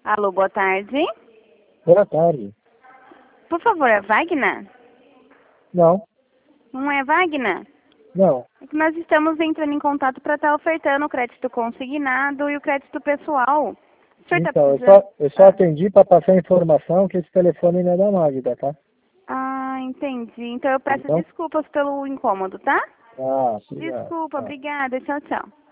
Alô, boa tarde. Boa tarde. Por favor, é Wagner? Não, Não é Wagner? não. É que nós estamos entrando em contato para estar ofertando o crédito consignado e o crédito pessoal. O senhor está Então, precisando... eu só atendi para passar informação que esse telefone não é da Magda, tá? Ah, entendi. Então eu peço Então, desculpas pelo incômodo, tá? obrigado. Desculpa, Tá. obrigada. Tchau, tchau.